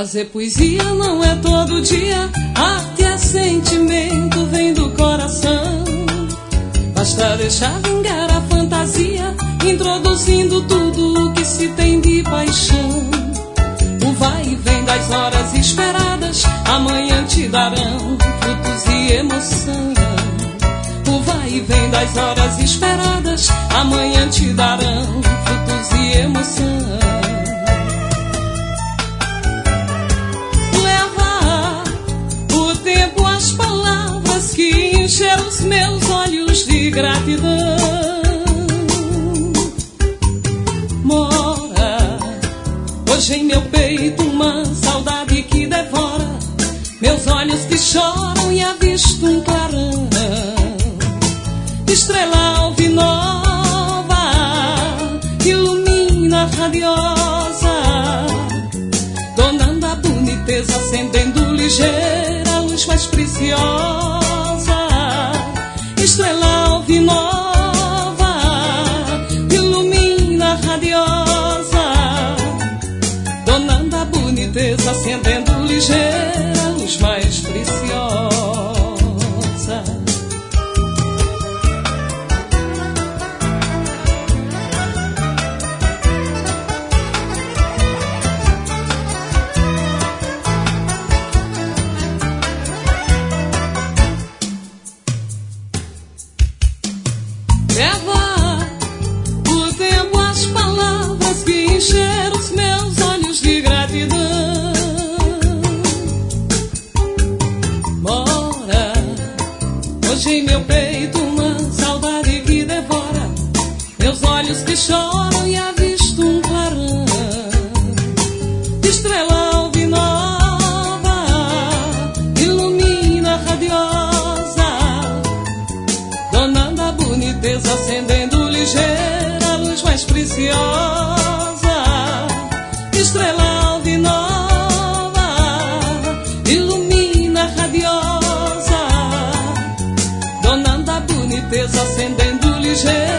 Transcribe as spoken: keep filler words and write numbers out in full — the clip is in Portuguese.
Fazer poesia não é todo dia, arte é sentimento, vem do coração. Basta deixar vingar a fantasia, introduzindo tudo o que se tem de paixão. O vai e vem das horas esperadas, amanhã te darão frutos e emoção. O vai e vem das horas esperadas, amanhã te darão frutos e emoção. Leva o tempo as palavras que encheram os meus olhos de gratidão. Mora hoje em meu peito uma saudade que devora meus olhos que choram e avisto um clarão. Estrela alvinova ilumina radiosa, donando a boniteza, acendendo ligeira a luz mais preciosa. Estrela alvinova ilumina radiosa, donando a boniteza, acendendo ligeira a luz mais preciosa. Leva o tempo as palavras que encheram os meus olhos de gratidão. Mora hoje em meu peito uma saudade que devora meus olhos que choram e avisto um clarão. Estrela alvinova ilumina radiosa, donando a boniteza, acendendo ligeira a luz mais preciosa. Estrela alvinova ilumina radiosa, donando a boniteza, acendendo ligeira